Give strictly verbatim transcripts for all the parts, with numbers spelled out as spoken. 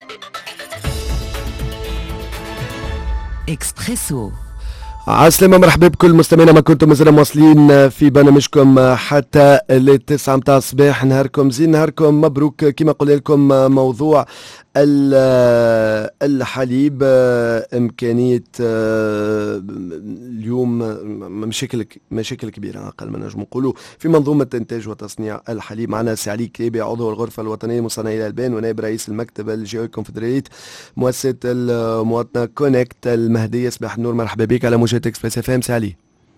إكسبريسو. عسلامة، مرحبا بكل مستمعينا. ما كنتم مازال مواصلين في برنامجكم حتى للتسعة متاع الصباح. نهاركم زين، نهاركم مبروك. كما قلنا لكم موضوع الحليب، إمكانية اليوم مشاكل مشاكل كبيرة أقل ما نجم نقولوا في منظومة إنتاج وتصنيع الحليب. معنا سي علي كليبي، عضو الغرفة الوطنية لمصنعي الألبان ونائب رئيس المكتب الجهوي الكونفدرالية مؤسسة المواطنة كونكت المهدية. صباح النور، مرحبا بك على موجات إكسبريس اف ام سي علي.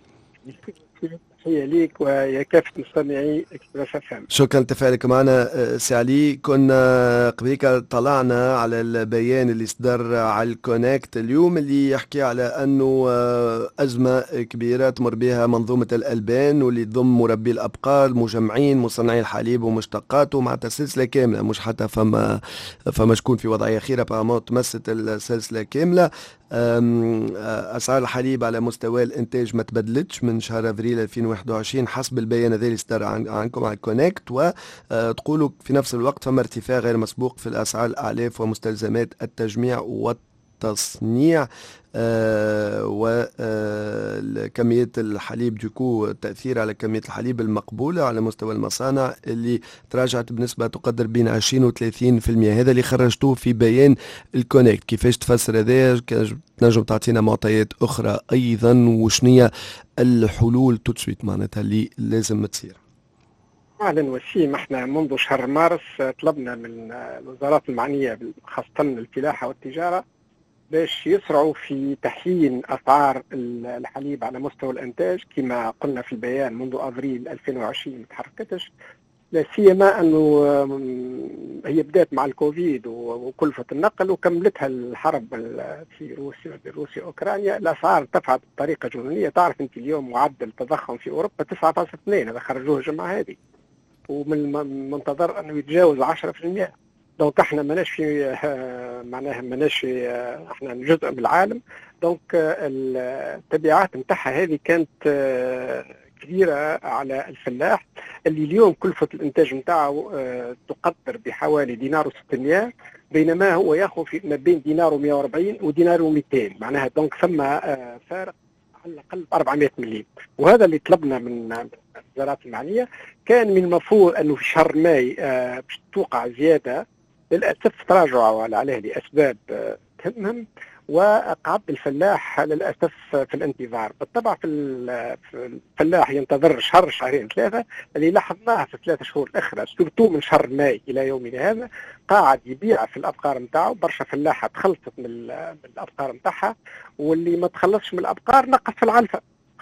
تحية ليك ويا كافة مستمعي إكسبريس اف ام. شكرا لتفاعلك معنا سي علي. كنا قبليك طلعنا على البيان اللي صدر على الكونكت اليوم اللي يحكي على أنه أزمة كبيرة تمر بها منظومة الألبان واللي تضم مربي الأبقار، مجمعين، مصنعي الحليب ومشتقاته، مع سلسلة كاملة، مش حتى فما فما شكون في وضعية خيرة بارامون تمست السلسلة كاملة. أسعار الحليب على مستوى الإنتاج ما تبدلتش من شهر أفريل ألفين وواحد وعشرين حسب البيان هذا اللي صدر عنكم على الكونكت، وتقولوا في نفس الوقت فما ارتفاع غير مسبوق في الأسعار الأعلاف ومستلزمات التجميع والتصنيع آه وكمية الحليب. دوكو التأثير على كمية الحليب المقبولة على مستوى المصانع اللي تراجعت بنسبة تقدر بين عشرين و ثلاثين بالمئة. هذا اللي خرجتوه في بيان الكونكت. كيفاش تفسر هذا؟ تنجم تعطينا معطيات أخرى أيضا؟ وشنية الحلول تتسويت معناتها اللي لازم تصير؟ أهلا وسيم. احنا منذ شهر مارس طلبنا من الوزارات المعنية خاصة الفلاحة والتجارة باش يسرعوا في تحسين أسعار الحليب على مستوى الإنتاج. كما قلنا في البيان منذ أفريل ألفين وعشرين ما تحركتش، لا سيما أنه هي بدأت مع الكوفيد وكلفة النقل وكملتها الحرب في روسيا بروسيا أوكرانيا. الأسعار ارتفعت بطريقة جنونية. تعرف أنت اليوم معدل التضخم في أوروبا تسعة فاصلة اثنين، هذا خرجوه الجمعة هذه، ومن المنتظر أنه يتجاوز عشرة بالمئة. دونك احنا ماناش في معناها ماناش احنا جزء من العالم. دونك التبعات نتاعها هذه كانت كبيرة على الفلاح اللي اليوم كلفة الانتاج نتاعو تقدر بحوالي دينار وستمائة، بينما هو ياخذ في ما بين دينار ومئة وأربعين ودينار ومئتين. معناها دونك ثم فارق على الاقل أربعمائة مليم. وهذا اللي طلبنا من الوزارات المعنية. كان من المفروض انه في شهر ماي باش توقع زيادة، للأسف تراجعوا عليه لأسباب تهمهم، وقعد الفلاح للأسف في الانتظار. بالطبع في الفلاح ينتظر شهر شهرين ثلاثة. اللي لاحظناه في الثلاثة شهور الأخرى سورتو من شهر ماي إلى يومنا هذا قاعد يبيع في الأبقار نتاعو. برشا فلاحة تخلصت من الأبقار نتاعها، واللي ما تخلصش من الأبقار نقص في العلفة،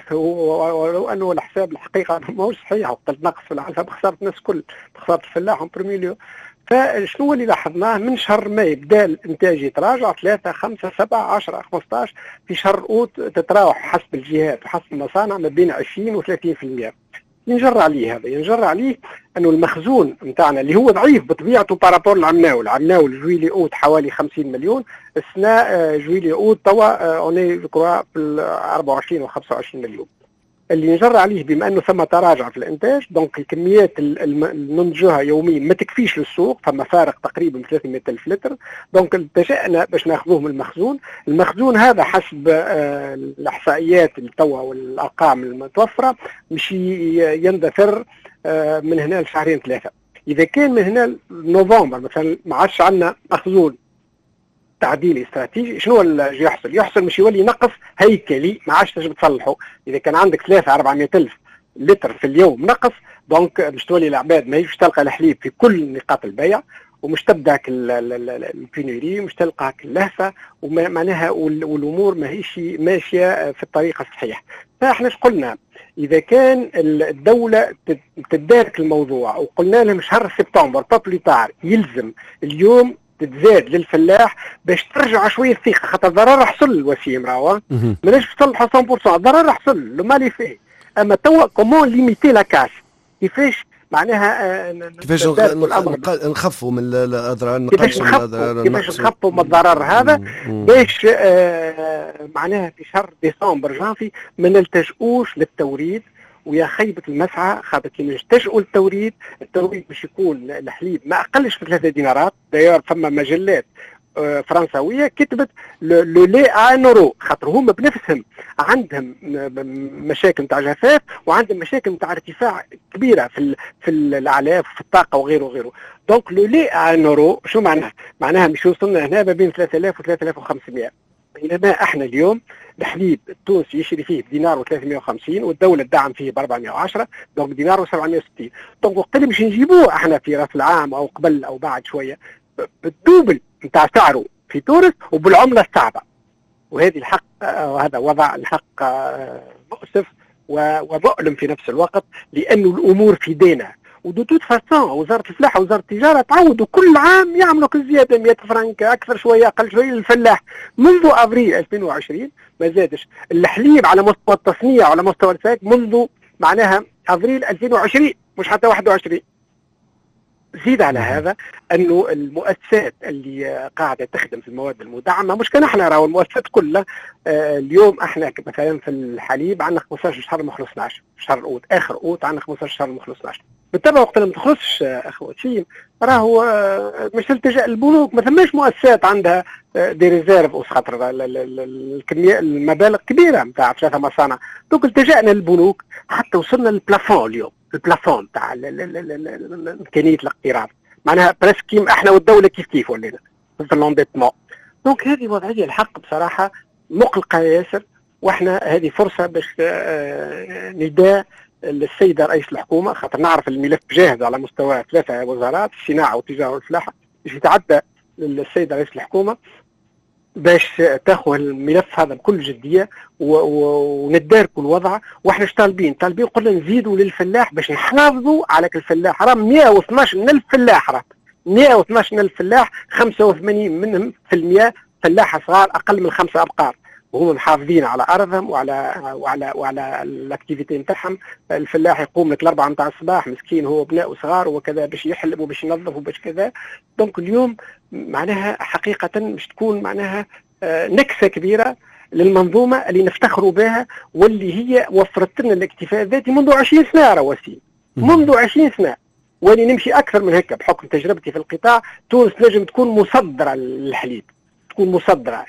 ولو انه الحساب الحقيقه ماهوش صحيح. وقت نقص في العلفه بخساره الناس كل، بخساره الفلاح اون بريميليو. فشنو اللي لاحظناه من شهر ماي بدا الانتاج يتراجع ثلاثة خمسة سبعة عشرة خمسطاش. في شهر اوت تتراوح حسب الجهات وحسب المصانع ما بين عشرين و ثلاثين بالمئة. ينجر عليه هذا، ينجر عليه انه المخزون نتاعنا اللي هو ضعيف بطبيعته بارابور العمناول. العمناول جويلي اوت حوالي خمسين مليون، السنة جويلي اوت توا اوني جو كروا في أربعة وعشرين و خمسة وعشرين مليون. اللي ينجر عليه بما انه ثم تراجع في الانتاج، دونك الكميات اللي ننتجوها يوميا ما تكفيش للسوق، فما فارق تقريبا ثلاثمائة ألف لتر. دونك التجأنا باش ناخذوه من المخزون. المخزون هذا حسب آه الاحصائيات اللي توا والارقام المتوفره مش يندثر آه من هنا لشهرين ثلاثه. اذا كان من هنا نوفمبر مثلا ما عادش عندنا مخزون تعديل استراتيجي، شنو اللي يحصل؟ يحصل مش يولي نقص هيكلي ما عادش تجي تصلحه. اذا كان عندك ثلاثة أربعمائة ألف لتر في اليوم نقص، دونك باش تولي العباد ما يجوش تلقى الحليب في كل نقاط البيع، ومش تبداك البينوري، ومش تلقاك اللهفه، ومعناها والامور ماهيش ماشيه في الطريقه الصحيحه. فاحنا قلنا اذا كان الدوله تدارك الموضوع، وقلنا لهم شهر سبتمبر بابليتار يلزم اليوم تتزاد للفلاح باش ترجع شويه الثقه، خاطر الضرر حصل الوسيم راهو ماناش تصلحوا مية بالمئة. الضرر حصل لو مالي فيه. اما توا كومون ليميتي لا كاس، كيفاش معناها آه كيفاش نخفوا من الاضرار، كيفاش نخفوا كيفاش نخفوا من الضرر هذا باش آه معناها في شهر ديسمبر جانفي ما نلتجؤوش للتوريد، ويا خيبه المسعى، خاطر كي نلتجئوا للتوريد، التوريد باش يكون الحليب ما اقلش من ثلاثة دينارات. داير فما مجلات فرنساويه كتبت لو لي ان اورو، خاطر هما بنفسهم عندهم مشاكل نتاع جفاف وعندهم مشاكل نتاع ارتفاع كبيره في في الاعلاف وفي الطاقه وغيره وغيره. دونك لو لي ان اورو شو معناها؟ معناها مش وصلنا هنا ما بين ثلاثة آلاف و ثلاثة آلاف وخمسمائة، بينما احنا اليوم الحليب التونسي يشري فيه بدينار وثلاثمائة وخمسين والدوله تدعم فيه ب أربعمائة وعشرة، دونك دينار وسبعمائة وستين. دونك وقت اللي باش نجيبوه احنا في راس العام او قبل او بعد شويه بالدوبل نتاع سعره في تونس وبالعمله الصعبه. وهذه الحق، وهذا وضع الحق مؤسف ومؤلم في نفس الوقت، لانه الامور في دينا. ودو توت فاسون وزاره الفلاحه ووزاره التجاره تعودوا كل عام يعملوا كزياده مئة فرنك اكثر شويه اقل شويه للفلاح. منذ افريل ألفين وعشرين ما زادش الحليب على مستوى التصنيع وعلى مستوى الساق منذ معناها افريل ألفين وعشرين، مش حتى واحد وعشرين. زيد على هذا انه المؤسسات اللي قاعده تخدم في المواد المدعمه، مش كان احنا راهو المؤسسات كلها. آه اليوم احنا مثلا في الحليب عندنا خمسطاش شهر ما خلصناش، شهر اوت اخر اوت عندنا خمسطاش شهر ما خلصناا. بالطبع وقت اللي ما تخلصش اخو وسيم راهو آه مش تلتجا البنوك، ما ثماش مؤسسات عندها آه دي ريزيرف خاطر الكميه المبالغ كبيره نتاع ثلاثه مصانع. دوك التجأنا للبنوك حتى وصلنا للبلافون اليوم، البلافون تاع امكانيه الاقتراض، معناها برسكيم احنا والدوله كيف كيف ولينا في اللونديتمون. دونك هذه وضعيه الحق بصراحه مقلقه ياسر، واحنا هذه فرصه باش نداء للسيده رئيس الحكومه، خاطر نعرف الملف جاهز على مستوى ثلاثه وزارات، الصناعه والتجاره والفلاحه، باش يتعدى للسيده رئيس الحكومه باش تاخذ الملف هذا بكل جديه ونداركوا الوضع. واحنا اش طالبين؟ طالبين قلنا نزيدوا للفلاح باش نحافظوا على الفلاح. راه مئة واثناش ألف فلاح، راه مئة واثناش ألف فلاح، خمسة وثمانين منهم في المئة فلاحه صغار اقل من خمسه ابقار، وهم محافظين على ارضهم وعلى وعلى وعلى الاكتيفيتي نتاعهم. الفلاح يقوم لك الاربعه نتاع الصباح مسكين، هو ابناء صغار وكذا باش يحلب وباش ينظف وباش كذا. دونك اليوم معناها حقيقه باش تكون معناها نكسه كبيره للمنظومه اللي نفتخروا بها واللي هي وفرت لنا الاكتفاء الذاتي منذ عشرين سنه. راه وسيم منذ عشرين سنه، واني نمشي اكثر من هكا بحكم تجربتي في القطاع. تونس نجم تكون مصدره للحليب، تكون مصدره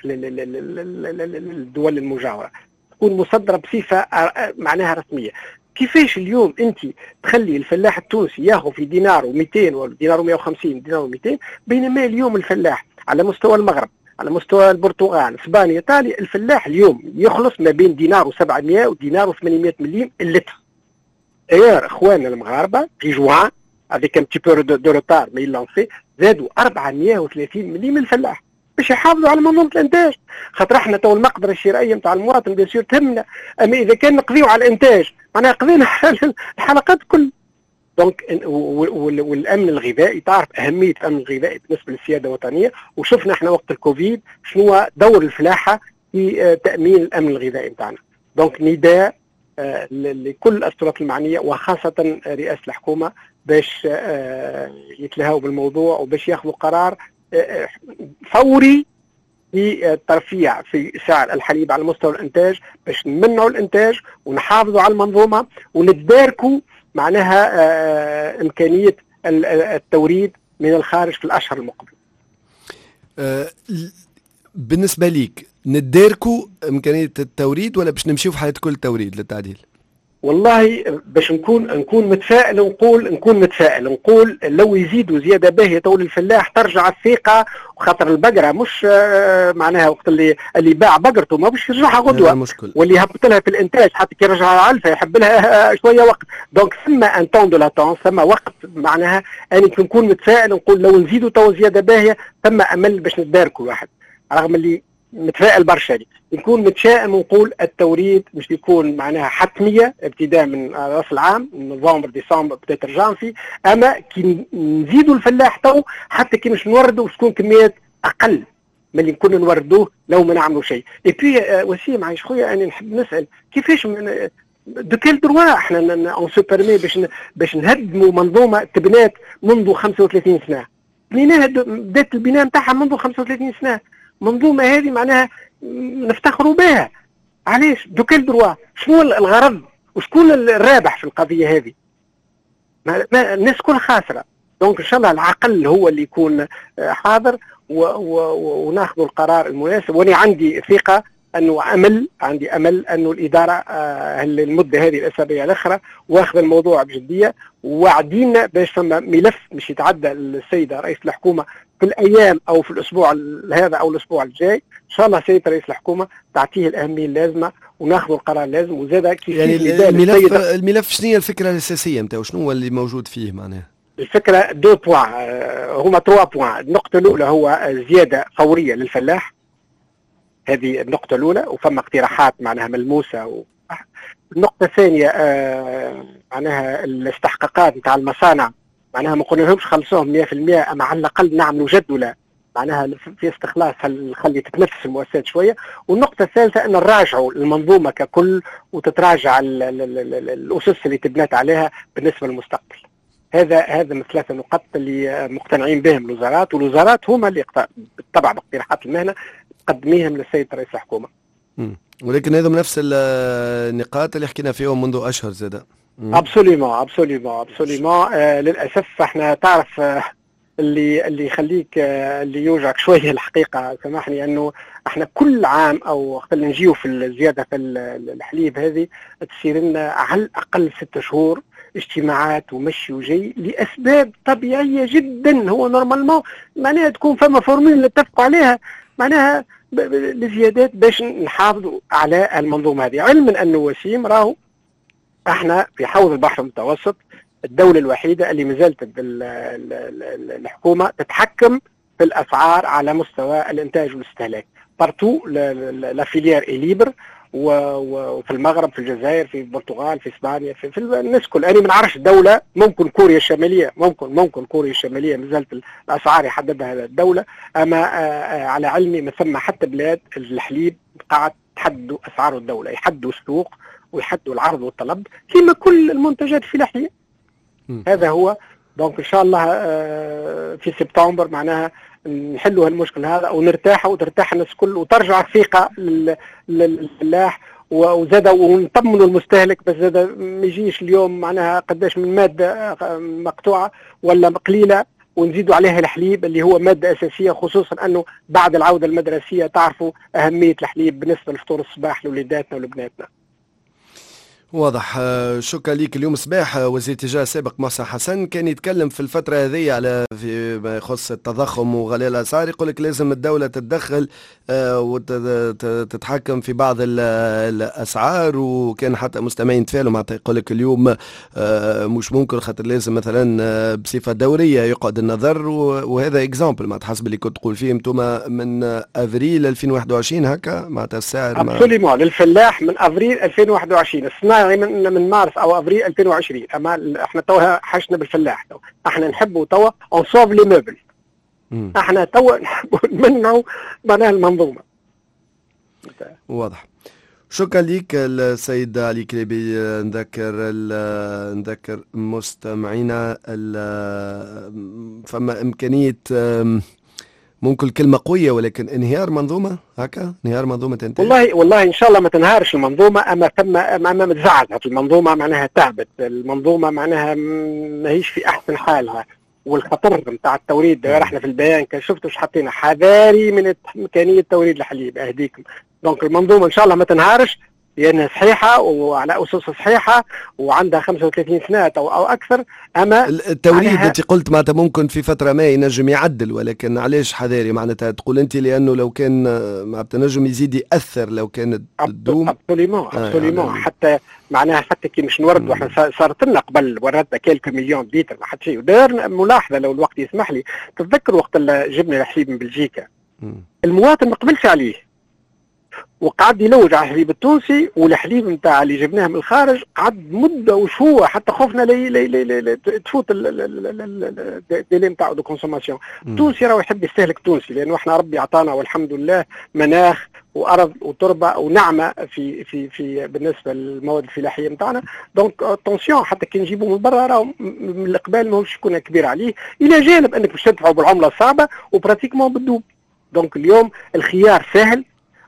للدول المجاوره، تكون مصدره بصفه معناها رسميه. كيفاش اليوم انت تخلي الفلاح التونسي ياخذ في دينار ومئتين ولا دينار ومئة وخمسين دينار ومئتين، بينما اليوم الفلاح على مستوى المغرب، على مستوى البرتغال، اسبانيا، ايطاليا، الفلاح اليوم يخلص ما بين دينار وسبعمائة ودينار وثمانمائة مليم اللتر. ايار اخواننا المغاربه في جوان افيك ان تي بو دو روتار مي لانسي زادوا أربعمائة وثلاثين مليم للفلاح باش يحافظوا على منظومه الانتاج. خاطر احنا تو المقدره الشرائيه نتاع المواطن بيان سور تهمنا، اما اذا كان نقضيو على الانتاج معناها قضينا الحلقات كل. دونك والامن الغذائي، تعرف اهميه الامن الغذائي بالنسبه للسياده الوطنيه، وشفنا احنا وقت الكوفيد شنو هو دور الفلاحه في تامين الامن الغذائي نتاعنا. دونك نداء لكل السلطات المعنيه وخاصه رئاسه الحكومه باش يتلهوا بالموضوع وباش ياخذوا قرار فوري في الترفيع في سعر الحليب على مستوى الانتاج، باش نمنعوا الانتاج ونحافظوا على المنظومه ونداركوا معناها آه امكانيه التوريد من الخارج في الاشهر المقبله. آه بالنسبه ليك نداركوا امكانيه التوريد ولا باش نمشيو في حاله كل توريد للتعديل؟ والله باش نكون نكون متفائل، نقول نكون متفائل نقول لو يزيدوا زياده باهيه تو للفلاح ترجع الثقه، وخاطر البقره مش معناها وقت اللي اللي باع بقرته ما باش يرجعها غدوه، واللي هبط لها في الانتاج حتى كي يرجعها علفه يحب لها شويه وقت. دونك ثم ان طون دو لاتونس، ثم وقت معناها اني نكون متفائل نقول لو نزيدوا تو زياده باهيه ثم امل باش نداركوا الواحد، رغم اللي متفائل برشا دي. نكون متشائم ونقول التوريد مش بيكون معناها حتميه ابتداء من راس العام نوفمبر ديسمبر بتاتر جانفي، اما كي نزيدوا الفلاح تو حتى كي مش نوردوا تكون كميات اقل من اللي كنا نوردوه لو ما نعملوا شيء. اي بي وسيم عايش خويا انا نحب نسال كيفاش من دو كيل دروا احنا اون سو بيرمي باش باش نهدموا منظومه تبنات منذ خمسة وثلاثين سنه، بنيناها بدات البناء نتاعها منذ خمسة وثلاثين سنه. منظومه هذه معناها نفتخروا بها، علاش دو كيل دروا؟ شنو الغرض وشكون الرابح في القضيه هذه؟ ما ما الناس كل خاسره. دونك ان شاء الله العقل هو اللي يكون حاضر وناخذ القرار المناسب. وانا عندي ثقه انه امل عندي امل انه الاداره آه المده هذه الاسابيع الاخرى واخذ الموضوع بجديه، وواعدين باش فما ملف مش يتعدى السيده رئيس الحكومه في الايام او في الاسبوع هذا او الاسبوع الجاي ان شاء الله سيده رئيس الحكومه تعطيه الاهميه اللازمه وناخذ القرار اللازم. وزاد كيف يعني الملف الملف شنو هي الفكره الاساسيه نتاعو؟ شنو هو اللي موجود فيه معناها؟ الفكره دو بوان، هما تروا بوان. النقطه الاولى هو زياده فوريه للفلاح، هذه النقطة الأولى، وفما اقتراحات معناها ملموسة. و... النقطة الثانية آه معناها الاستحقاقات نتاع المصانع، معناها ما قلناهمش خلصوهم مئة بالمئة، أما على الأقل نعملوا جدولة معناها في استخلاص خلي تتنفس المؤسسات شوية. والنقطة الثالثة أن نراجعوا المنظومة ككل وتتراجع ال ال ال ال الأسس اللي تبنات عليها بالنسبة للمستقبل. هذا هذا من ثلاثة نقاط اللي مقتنعين بهم الوزارات، والوزارات هما اللي بالطبع باقتراحات المهنة تقدميهم للسيد رئيس الحكومة. مم. ولكن هذا من نفس النقاط اللي حكينا فيهم منذ أشهر زادا. ابسوليمون ابسوليمون ابسوليمون. آه للاسف احنا تعرف آه اللي اللي يخليك آه اللي يوجعك شويه الحقيقه سامحني، انه احنا كل عام او خلينا نجيو في الزياده في الحليب هذه تصير لنا على الاقل ست شهور اجتماعات ومشي وجي لاسباب طبيعيه جدا. هو نورمالمون معناها تكون فما فورمول نتفقوا عليها معناها الزيادات باش نحافظوا على المنظومه هذه، علما انه وسيم راهو احنا في حوض البحر المتوسط الدوله الوحيده اللي مازالت الحكومه تتحكم في الاسعار على مستوى الانتاج والاستهلاك بارتو. لا فيليير اي ليبر، وفي المغرب في الجزائر في البرتغال في اسبانيا في, في الناس كل. انا ما نعرفش الدوله، ممكن كوريا الشماليه ممكن ممكن كوريا الشماليه مازالت الاسعار يحددها هذا الدوله، اما على علمي ما ثم حتى بلاد الحليب قاعد تحدوا اسعار الدوله، يحدوا السوق ويحدوا العرض والطلب كما كل المنتجات الفلاحيه. هذا هو. دونك ان شاء الله في سبتمبر معناها نحلوا هالمشكل هذا ونرتاحوا وترتاح الناس كل وترجع الثقه للفلاح وزاد ونطمنوا المستهلك. بس زاد ما يجيش اليوم معناها قداش من ماده مقطوعه ولا قليله ونزيدوا عليها الحليب اللي هو ماده اساسيه، خصوصا انه بعد العوده المدرسيه تعرفوا اهميه الحليب بالنسبه لفطور الصباح لوليداتنا ولبناتنا. واضح. شكرا لك. اليوم صباح وزير التجارة السابق محسن حسن كان يتكلم في الفترة هذه على فيما يخص التضخم وغلاء الأسعار، يقول لك لازم الدولة تتدخل وتتحكم في بعض الأسعار، وكان حتى مستمعين تفاعلوا معناتها يقول لك اليوم مش ممكن خاطر لازم مثلا بصفة دورية يقعد النظر، وهذا اكزامبل معناتها حسب اللي كنت تقول فيه انتم من افريل ألفين وواحد وعشرين هكا معناتها السعر ابسوليمون للفلاح من افريل ألفين وواحد وعشرين الصناعي من من مارس او افريل ألفين وعشرين. اما احنا توها حشنا بالفلاح، تو احنا نحبوا توا اون سوف لي موبل، احنا توا نحبوا نمنعوا معناها المنظومه. واضح. شكرا لك السيد علي كليبي. نذكر نذكر مستمعينا فما امكانيه ممكن الكلمة قوية ولكن انهيار منظومة هكا، انهيار منظومة تنتهي. والله والله ان شاء الله ما تنهارش المنظومة، اما ثم اما متزعزعت المنظومة معناها تعبت المنظومة معناها ماهيش في احسن حالها. والخطر نتاع التوريد غير احنا في البيان كان شفتوا حاطين حذاري من امكانية توريد الحليب اهديكم. دونك المنظومة ان شاء الله ما تنهارش لأنها صحيحة وعلى أسس صحيحة وعندها خمسة وثلاثين سنة أو, أو أكثر. أما التوريد أنت قلت معناتها ممكن في فترة ما ينجم يعدل، ولكن علاش حذاري معناتها تقول أنت؟ لأنه لو كان معناتها نجم يزيد يأثر لو كانت تدوم. أبسوليمون أبسوليمون. حتى معناها حتى كي مش نورد واحنا صارت لنا قبل وردنا كيلك مليون لتر ما حد شيء. ودار ملاحظة لو الوقت يسمح لي، تتذكر وقت اللي جبنا الحليب من بلجيكا المواطن ما قبلش عليه وقعد يلوج على الحليب التونسي، والحليب نتاع اللي جبناه من الخارج قعد مده وشويه حتى خوفنا لي لي لي لي تفوت الديلي نتاعو دو كونسوماسيون. التونسي راهو يحب يستهلك تونسي، لانه احنا ربي عطانا والحمد لله مناخ وارض وتربه ونعمه في في في بالنسبه للمواد الفلاحيه نتاعنا. دونك اتونسيون حتى كي نجيبوا من برا راهو من القبال ماهوش يكون كبير عليه، الى جانب انك باش تدفعوا بالعمله الصعبه وبراتيكمون بالدوب. دونك اليوم الخيار سهل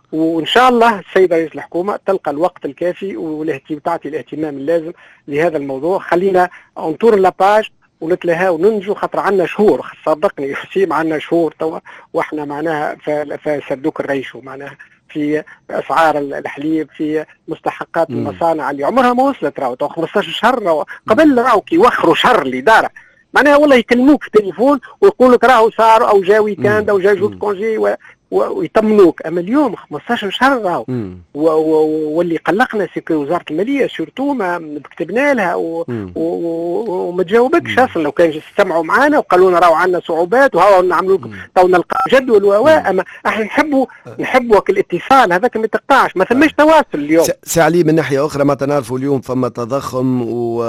وان شاء الله السيد رئيس الحكومه تلقى الوقت الكافي وتعطي الاهتمام اللازم لهذا الموضوع. خلينا انطور لاباج ونتلهى وننجو، خاطر عندنا شهور صدقني وسيم، عندنا شهور توا واحنا معناها فسدوك الريشو معناها في اسعار الحليب، في مستحقات المصانع اللي عمرها ما وصلت راهو خمسطاش شهر راهو قبل راهو كي يوخروا شهر الاداره معناها والله يكلموك في التليفون ويقول لك راهو صار او جا ويكاند او جا جوز كونجي و... ويطمنوك. اما اليوم خمسطاش شهر راهو واللي قلقنا سيكو وزاره الماليه سورتو ما كتبنا لها و... و... وما تجاوبكش اصلا. لو كان استمعوا معنا وقالوا لنا راهو عندنا صعوبات وهاو نعملوا تو نلقى جدول و اما احنا نحبوا نحبوا الاتصال هذاك ما تقطعش، ما ثماش تواصل اليوم. سي علي من ناحيه اخرى ما تنعرفوا اليوم فما تضخم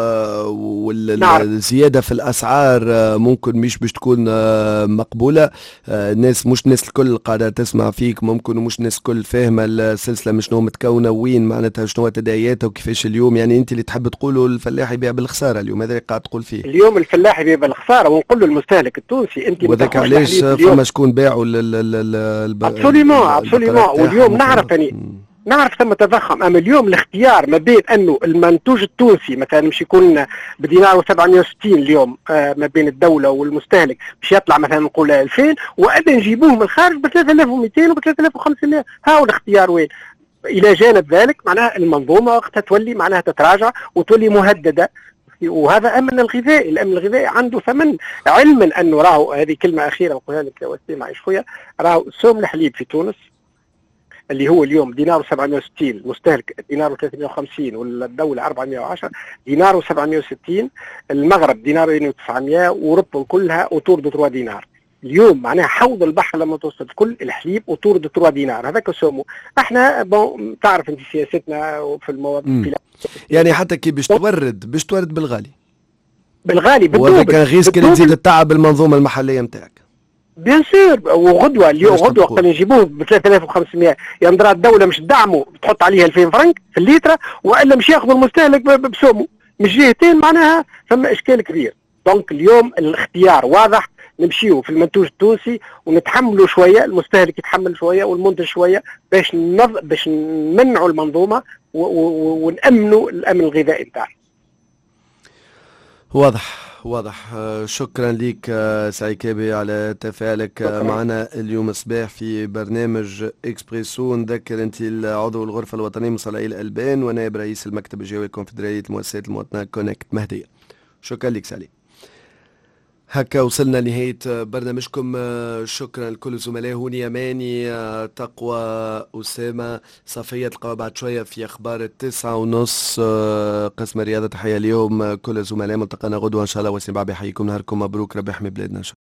والزياده في الاسعار ممكن مش باش تكون مقبوله. الناس مش الناس الكل قاعده تسمع فيك ممكن ومش الناس الكل فاهمه السلسله مش شنو متكونه وين معناتها شنو تداعياتها وكيفاش اليوم. يعني انت اللي تحب تقولوا الفلاح يبيع بالخساره اليوم، هذا اللي قاعد تقول فيه اليوم الفلاح يبيع بالخساره ونقول له المستهلك التونسي انت وذاك علاش فما شكون باعوا ابسوليمون ابسوليمون. واليوم نعرف اني نعرف ثم تضخم. اما اليوم الاختيار ما بين انه المنتوج التونسي مثلا مش يكون بدينار وسبعمائة وستين اليوم آه ما بين الدوله والمستهلك باش يطلع مثلا نقول ألفين، والا نجيبوه من الخارج ب ثلاثة آلاف ومئتين وب ثلاثة آلاف وخمسمائة. ها هو الاختيار وين؟ الى جانب ذلك معناها المنظومه وقتها تولي معناها تتراجع وتولي مهدده. وهذا امن الغذائي، الامن الغذائي عنده ثمن، علما انه راهو هذه كلمه اخيره نقولها لك يا وسيم معي شويه، راهو سوم الحليب في تونس اللي هو اليوم دينار وسبعمائة وستين، المستهلك دينار وثلاثمائة وخمسين والدولة أربعمائة وعشرة، دينار وسبعمائة وستين، المغرب دينارين وتسعمائة، وأوروبا كلها أوتور دو ثلاثة دينار. اليوم معناها حوض البحر لما توصل كل الحليب أوتور دو ثلاثة دينار، هذاك سومو. احنا بون تعرف انت سياستنا في المواضيع يعني حتى كي باش تورد باش تورد بالغالي بالغالي بالدوبل، وهذا كان غيسك اللي تزيد التعب المنظومة المحلية نتاعك. بيان سور. وغدوه اليوم غدوه وقت نجيبوه ب ثلاثة آلاف وخمسمائة يندرى الدوله مش تدعمه تحط عليه ألفين فرنك في الليتره، والا مش ياخذ المستهلك بسومه. مش جهتين معناها ثم اشكال كبير. دونك اليوم الاختيار واضح، نمشيو في المنتوج التونسي ونتحملوا شويه، المستهلك يتحمل شويه والمنتج شويه باش نض... باش نمنعوا المنظومه و... و... ونامنوا الامن الغذائي بتاعنا. واضح واضح. شكرا لك سعيد كابي على تفاعلك معنا اليوم صباح في برنامج اكسبريسو. نذكر انت العضو الغرفه الوطنيه من صلاحي الالبان ونائب رئيس المكتب الجوي الكونفدراليه المؤسسات المواطنه كونكت مهديه. شكرا لك سعيد. هكا وصلنا لنهاية برنامجكم. شكرا لكل الزملاء. هوني يماني، تقوى، أسامة، صفية. تلقاو بعد شوية في أخبار التسعة ونص قسم الرياضة. تحية اليوم كل الزملاء، ملتقانا غدوة إن شاء الله. وسيم بحييكم، نهاركم مبروك، ربي يحمي بلادنا.